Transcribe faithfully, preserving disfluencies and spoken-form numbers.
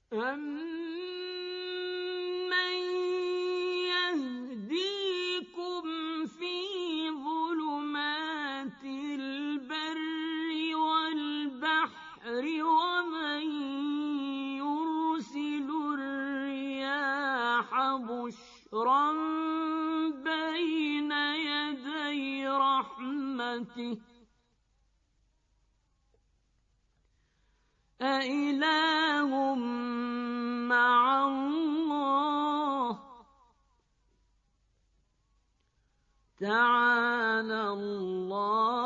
أَمَّن يَهْدِيكُمْ فِي ظُلُمَاتِ الْبَرِّ وَالْبَحْرِ وَمَن يُرْسِلُ الرِّيَاحَ بُشْرًا بَيْنَ يَدَيْ رَحْمَتِهِ أَإِلَٰهٌ مَّعَ اللَّهِ ۚ تَعَالَى اللَّهُ